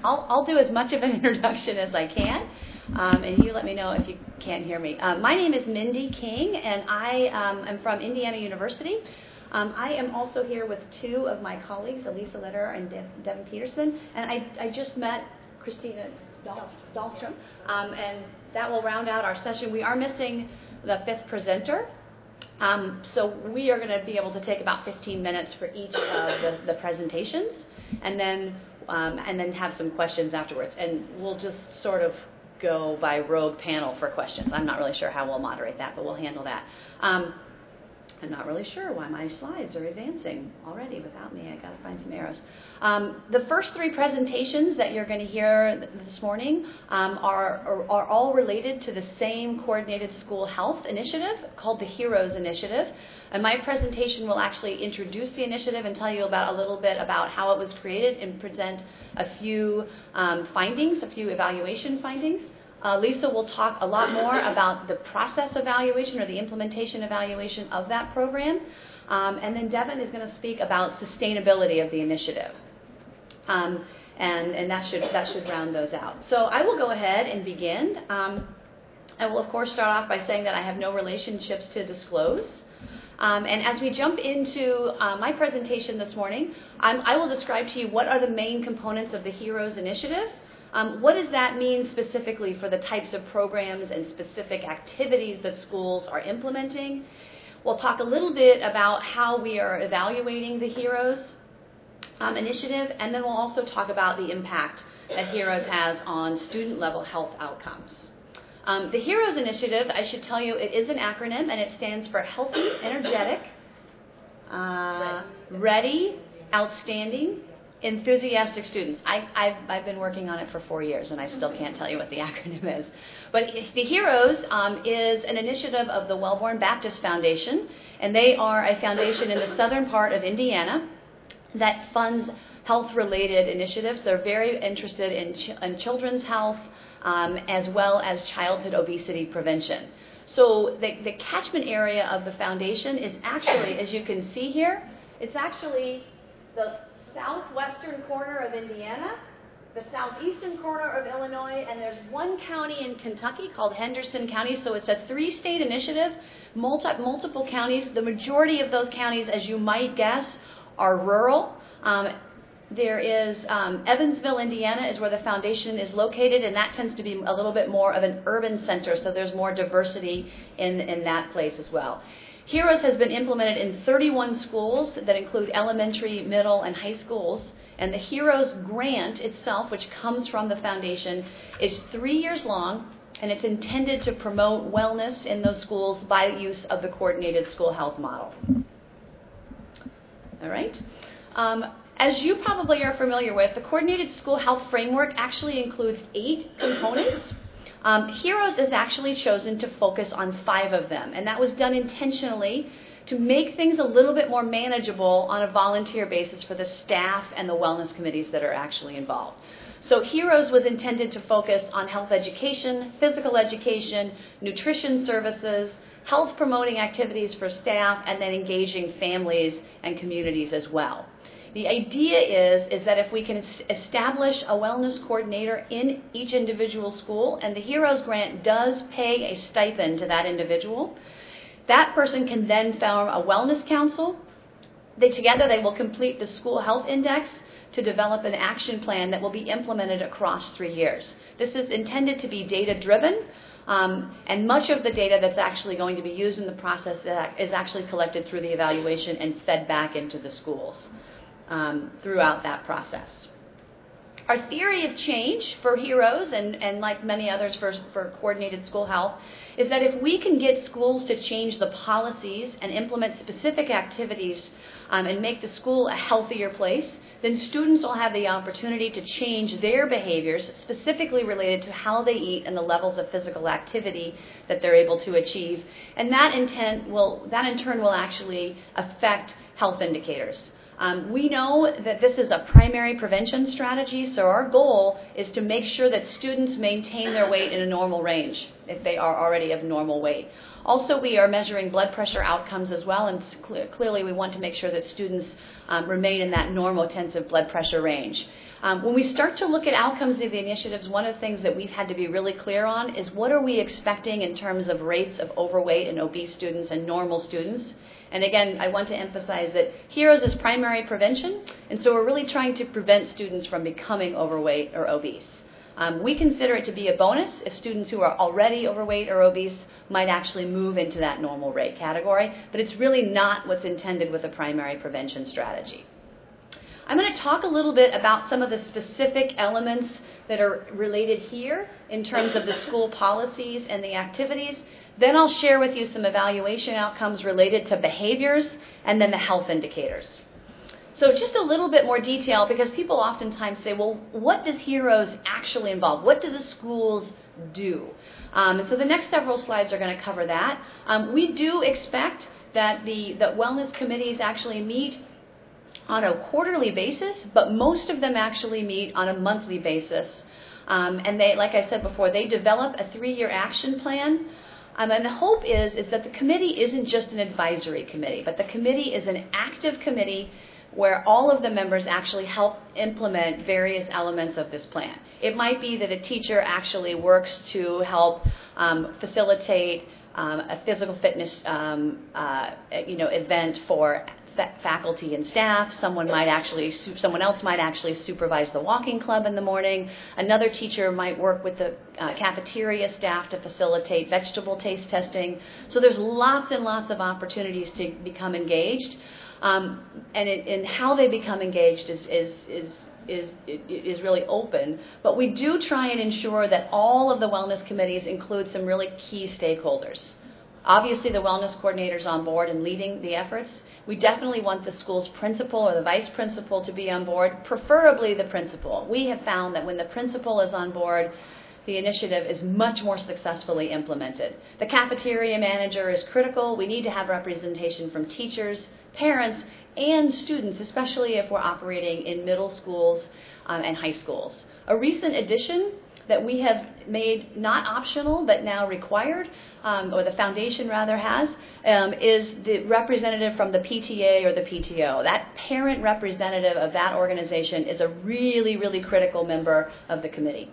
I'll do as much of an introduction as I can, and you let me know if you can't hear me. My name is Mindy King, and I am from Indiana University. I am also here with two of my colleagues, Elisa Lederer and Devin Peterson, and I just met Christina Dahlstrom, and that will round out our session. We are missing the fifth presenter, so we are going to be able to take about 15 minutes for each of the presentations, and then have some questions afterwards. And we'll just sort of go by rogue panel for questions. I'm not really sure how we'll moderate that, but we'll handle that. I'm not really sure why my slides are advancing already without me. I got to find some arrows. The first three presentations that you're going to hear this morning are all related to the same coordinated school health initiative called the HEROES Initiative. And my presentation will actually introduce the initiative and tell you about a little bit about how it was created and present a few findings, a few evaluation findings. Lisa will talk a lot more about the process evaluation or the implementation evaluation of that program. And then Devin is going to speak about sustainability of the initiative. And that should round those out. So I will go ahead and begin. I will, of course, start off by saying that I have no relationships to disclose. And as we jump into my presentation this morning, I will describe to you what are the main components of the HEROES Initiative. What does that mean specifically for the types of programs and specific activities that schools are implementing? We'll talk a little bit about how we are evaluating the HEROES initiative, and then we'll also talk about the impact that HEROES has on student-level health outcomes. The HEROES initiative, I should tell you, it is an acronym, and it stands for Healthy, Energetic, Ready, Outstanding, Enthusiastic Students. I've been working on it for 4 years, and I still can't tell you what the acronym is. But the HEROES is an initiative of the Wellborn Baptist Foundation, and they are a foundation in the southern part of Indiana that funds health-related initiatives. They're very interested in children's health as well as childhood obesity prevention. So the catchment area of the foundation is actually, as you can see here, it's actually the southwestern corner of Indiana, the southeastern corner of Illinois, and there's one county in Kentucky called Henderson County. So it's a 3-state initiative, multiple counties. The majority of those counties, as you might guess, are rural. There is Evansville, Indiana, is where the foundation is located, and that tends to be a little bit more of an urban center, so there's more diversity in that place as well. HEROES has been implemented in 31 schools that include elementary, middle, and high schools, and the HEROES grant itself, which comes from the foundation, is 3 years long, and it's intended to promote wellness in those schools by use of the coordinated school health model. All right. As you probably are familiar with, the Coordinated School Health Framework actually includes 8 components. HEROES is actually chosen to focus on 5 of them, and that was done intentionally to make things a little bit more manageable on a volunteer basis for the staff and the wellness committees that are actually involved. So HEROES was intended to focus on health education, physical education, nutrition services, health promoting activities for staff, and then engaging families and communities as well. The idea is that if we can establish a wellness coordinator in each individual school, and the HEROES grant does pay a stipend to that individual, that person can then form a wellness council. Together they will complete the school health index to develop an action plan that will be implemented across 3 years. This is intended to be data-driven, and much of the data that's actually going to be used in the process is actually collected through the evaluation and fed back into the schools throughout that process. Our theory of change for HEROES, and like many others for coordinated school health, is that if we can get schools to change the policies and implement specific activities and make the school a healthier place, then students will have the opportunity to change their behaviors specifically related to how they eat and the levels of physical activity that they're able to achieve. And that in turn will actually affect health indicators. We know that this is a primary prevention strategy, so our goal is to make sure that students maintain their weight in a normal range if they are already of normal weight. Also, we are measuring blood pressure outcomes as well, and clearly we want to make sure that students remain in that normotensive blood pressure range. When we start to look at outcomes of the initiatives, one of the things that we've had to be really clear on is what are we expecting in terms of rates of overweight and obese students and normal students. And again, I want to emphasize that HEROES is primary prevention, and so we're really trying to prevent students from becoming overweight or obese. We consider it to be a bonus if students who are already overweight or obese might actually move into that normal rate category, but it's really not what's intended with a primary prevention strategy. I'm going to talk a little bit about some of the specific elements that are related here in terms of the school policies and the activities. Then I'll share with you some evaluation outcomes related to behaviors and then the health indicators. So just a little bit more detail, because people oftentimes say, well, what does HEROES actually involve? What do the schools do? So the next several slides are going to cover that. We do expect that the wellness committees actually meet on a quarterly basis, but most of them actually meet on a monthly basis. And they, like I said before, they develop a 3-year action plan. And the hope is that the committee isn't just an advisory committee, but the committee is an active committee where all of the members actually help implement various elements of this plan. It might be that a teacher actually works to help facilitate a physical fitness event for faculty and staff. Someone else might actually supervise the walking club in the morning. Another teacher might work with the cafeteria staff to facilitate vegetable taste testing. So there's lots and lots of opportunities to become engaged. And how they become engaged is really open. But we do try and ensure that all of the wellness committees include some really key stakeholders. Obviously, the wellness coordinator's on board and leading the efforts. We definitely want the school's principal or the vice principal to be on board, preferably the principal. We have found that when the principal is on board, the initiative is much more successfully implemented. The cafeteria manager is critical. We need to have representation from teachers, parents, and students, especially if we're operating in middle schools and high schools. A recent addition that we have made not optional but now required, or the foundation rather has, is the representative from the PTA or the PTO. That parent representative of that organization is a really, really critical member of the committee.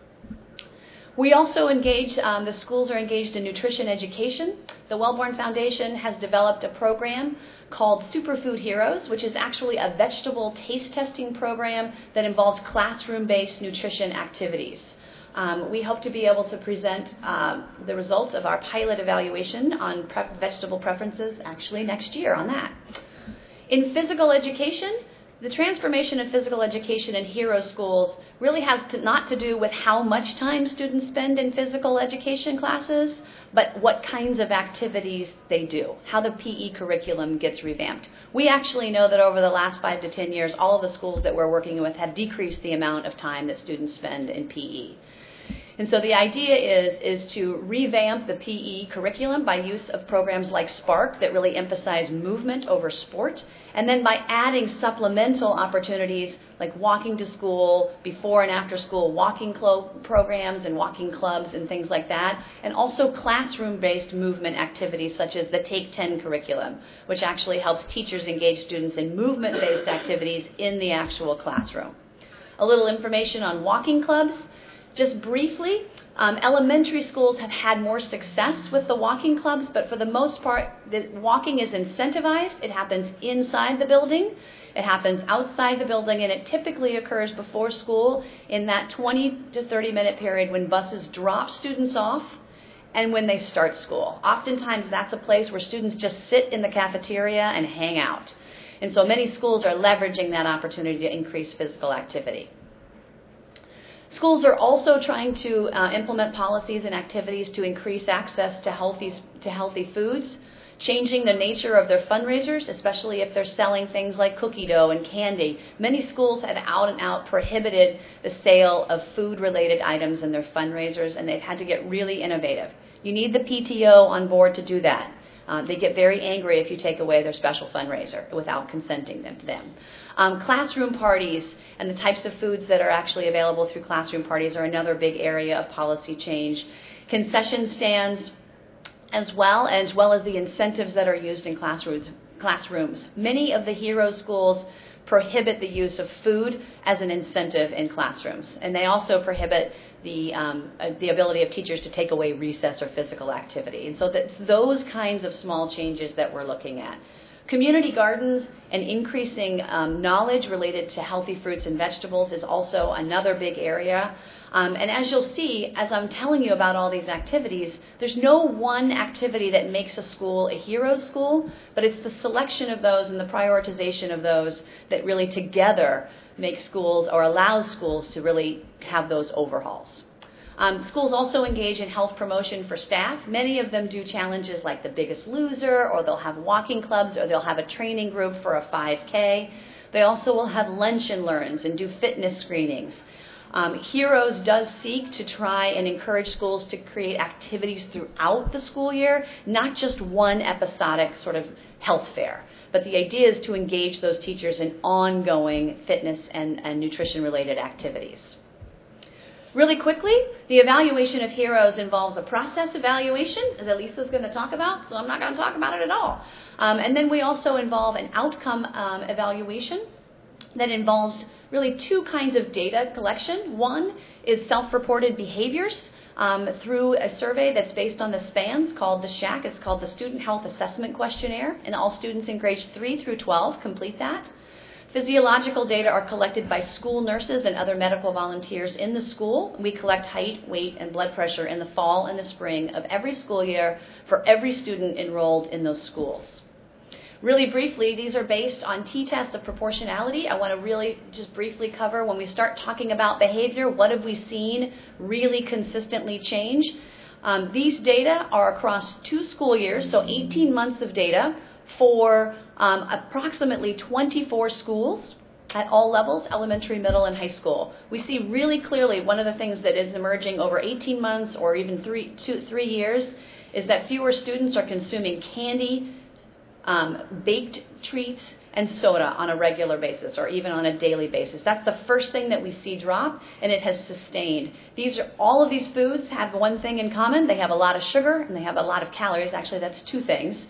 We also engage, the schools are engaged in nutrition education. The Wellborn Foundation has developed a program called Superfood HEROES, which is actually a vegetable taste testing program that involves classroom-based nutrition activities. We hope to be able to present the results of our pilot evaluation on vegetable preferences actually next year on that. In physical education, the transformation of physical education in HEROES schools really has not to do with how much time students spend in physical education classes, but what kinds of activities they do, how the PE curriculum gets revamped. We actually know that over the last 5 to 10 years, all of the schools that we're working with have decreased the amount of time that students spend in PE. And so the idea is to revamp the PE curriculum by use of programs like Spark that really emphasize movement over sport, and then by adding supplemental opportunities like walking to school, before and after school walking programs and walking clubs and things like that, and also classroom-based movement activities such as the Take 10 curriculum, which actually helps teachers engage students in movement-based activities in the actual classroom. A little information on walking clubs. Just briefly, elementary schools have had more success with the walking clubs, but for the most part, the walking is incentivized. It happens inside the building. It happens outside the building, and it typically occurs before school in that 20 to 30-minute period when buses drop students off and when they start school. Oftentimes, that's a place where students just sit in the cafeteria and hang out. And so many schools are leveraging that opportunity to increase physical activity. Schools are also trying to implement policies and activities to increase access to healthy foods, changing the nature of their fundraisers, especially if they're selling things like cookie dough and candy. Many schools have out and out prohibited the sale of food-related items in their fundraisers, and they've had to get really innovative. You need the PTO on board to do that. They get very angry if you take away their special fundraiser without consenting to them. Classroom parties and the types of foods that are actually available through classroom parties are another big area of policy change. Concession stands as well as the incentives that are used in classrooms. Many of the HEROES schools prohibit the use of food as an incentive in classrooms. And they also prohibit the ability of teachers to take away recess or physical activity. And so that's those kinds of small changes that we're looking at. Community gardens and increasing knowledge related to healthy fruits and vegetables is also another big area. And as you'll see, as I'm telling you about all these activities, there's no one activity that makes a school a hero school, but it's the selection of those and the prioritization of those that really together make schools or allows schools to really have those overhauls. Schools also engage in health promotion for staff. Many of them do challenges like the Biggest Loser, or they'll have walking clubs, or they'll have a training group for a 5K. They also will have lunch and learns and do fitness screenings. Heroes does seek to try and encourage schools to create activities throughout the school year, not just one episodic sort of health fair. But the idea is to engage those teachers in ongoing fitness and nutrition-related activities. Really quickly, the evaluation of heroes involves a process evaluation, that Lisa's going to talk about, so I'm not going to talk about it at all. And then we also involve an outcome evaluation that involves really two kinds of data collection. One is self-reported behaviors through a survey that's based on the SPANS called the SHAC. It's called the Student Health Assessment Questionnaire, and all students in grades 3 through 12 complete that. Physiological data are collected by school nurses and other medical volunteers in the school. We collect height, weight, and blood pressure in the fall and the spring of every school year for every student enrolled in those schools. Really briefly, these are based on t-tests of proportionality. I want to really just briefly cover when we start talking about behavior, what have we seen really consistently change? These data are across 2 school years, so 18 months of data for approximately 24 schools at all levels, elementary, middle, and high school. We see really clearly one of the things that is emerging over 18 months or even 3 years is that fewer students are consuming candy, baked treats, and soda on a regular basis or even on a daily basis. That's the first thing that we see drop, and it has sustained. All of these foods have one thing in common. They have a lot of sugar and they have a lot of calories. Actually, that's 2 things.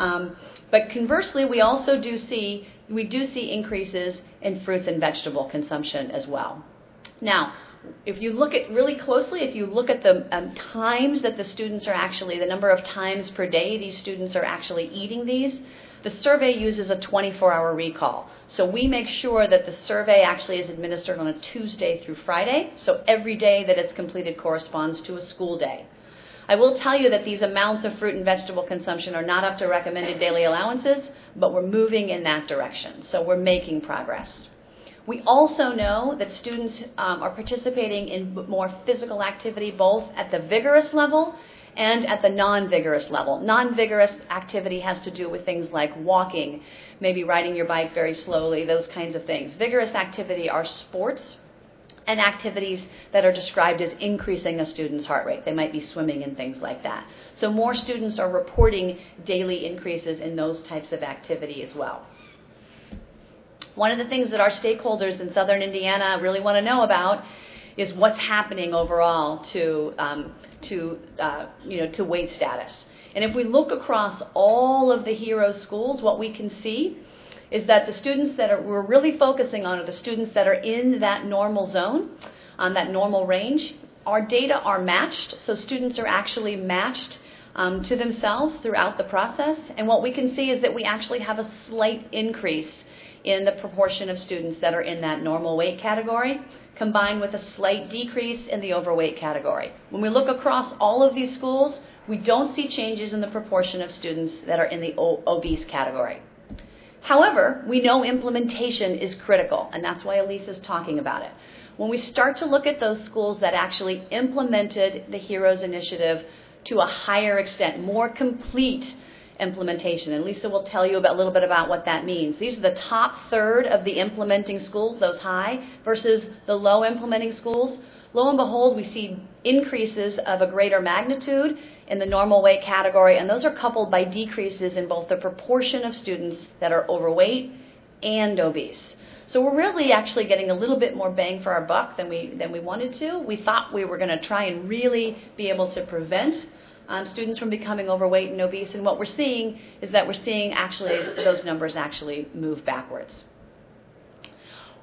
But conversely, we do see increases in fruits and vegetable consumption as well. Now, if you look at really closely, if you look at the times that the number of times per day these students are actually eating these, the survey uses a 24-hour recall. So we make sure that the survey actually is administered on a Tuesday through Friday, so every day that it's completed corresponds to a school day. I will tell you that these amounts of fruit and vegetable consumption are not up to recommended daily allowances, but we're moving in that direction, so we're making progress. We also know that students are participating in more physical activity both at the vigorous level and at the non-vigorous level. Non-vigorous activity has to do with things like walking, maybe riding your bike very slowly, those kinds of things. Vigorous activity are sports and activities that are described as increasing a student's heart rate. They might be swimming and things like that. So more students are reporting daily increases in those types of activity as well. One of the things that our stakeholders in Southern Indiana really want to know about is what's happening overall to weight status. And if we look across all of the hero schools, what we can see is that the students we're really focusing on are the students that are in that normal zone, on that normal range. Our data are matched, so students are actually matched to themselves throughout the process. And what we can see is that we actually have a slight increase in the proportion of students that are in that normal weight category, combined with a slight decrease in the overweight category. When we look across all of these schools, we don't see changes in the proportion of students that are in the obese category. However, we know implementation is critical, and that's why Elise is talking about it. When we start to look at those schools that actually implemented the HEROES initiative to a higher extent, more complete implementation, and Lisa will tell you a little bit about what that means. These are the top third of the implementing schools, those high, versus the low implementing schools. Lo and behold, we see increases of a greater magnitude in the normal weight category, and those are coupled by decreases in both the proportion of students that are overweight and obese. So we're really actually getting a little bit more bang for our buck than we wanted to. We thought we were going to try and really be able to prevent students from becoming overweight and obese, and what we're seeing is that we're seeing actually those numbers actually move backwards.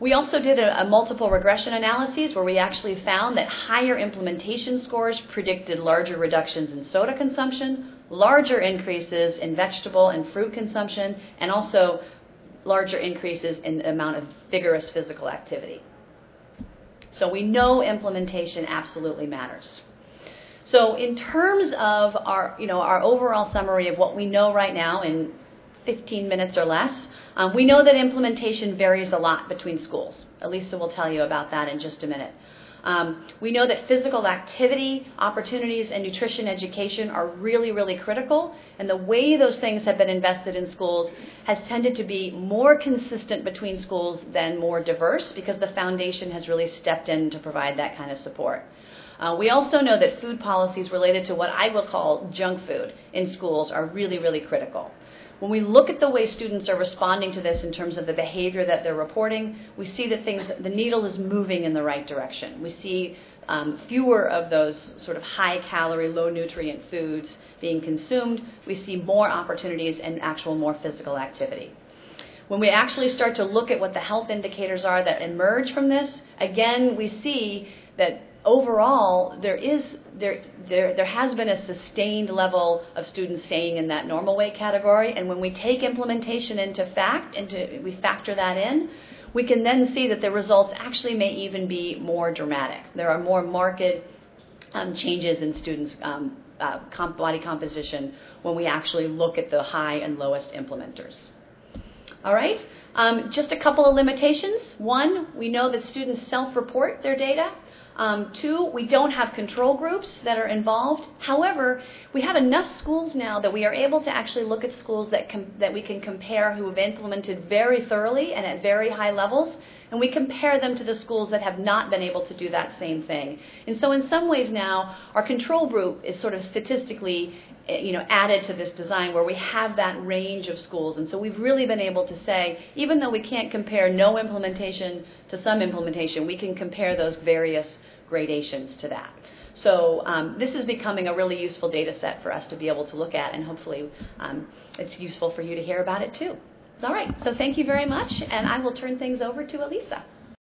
We also did a multiple regression analyses where we actually found that higher implementation scores predicted larger reductions in soda consumption, larger increases in vegetable and fruit consumption, and also larger increases in the amount of vigorous physical activity. So we know implementation absolutely matters. So in terms of our overall summary of what we know right now in 15 minutes or less, we know that implementation varies a lot between schools. Elisa will tell you about that in just a minute. We know that physical activity, opportunities, and nutrition education are really, really critical, and the way those things have been invested in schools has tended to be more consistent between schools than more diverse because the foundation has really stepped in to provide that kind of support. We also know that food policies related to what I will call junk food in schools are really, really critical. When we look at the way students are responding to this in terms of the behavior that they're reporting, we see that the needle is moving in the right direction. We see fewer of those sort of high-calorie, low-nutrient foods being consumed. We see more opportunities and actual more physical activity. When we actually start to look at what the health indicators are that emerge from this, again, we see that overall, there has been a sustained level of students staying in that normal weight category, and when we take implementation we factor that in, we can then see that the results actually may even be more dramatic. There are more marked changes in students' body composition when we actually look at the high and lowest implementers. All right, just a couple of limitations. One, we know that students self-report their data. Two, we don't have control groups that are involved. However, we have enough schools now that we are able to actually look at schools that we can compare who have implemented very thoroughly and at very high levels, and we compare them to the schools that have not been able to do that same thing. And so in some ways now, our control group is sort of statistically added to this design where we have that range of schools. And so we've really been able to say, even though we can't compare no implementation to some implementation, we can compare those various gradations to that. So this is becoming a really useful data set for us to be able to look at, and hopefully it's useful for you to hear about it too. All right, so thank you very much, and I will turn things over to Elisa.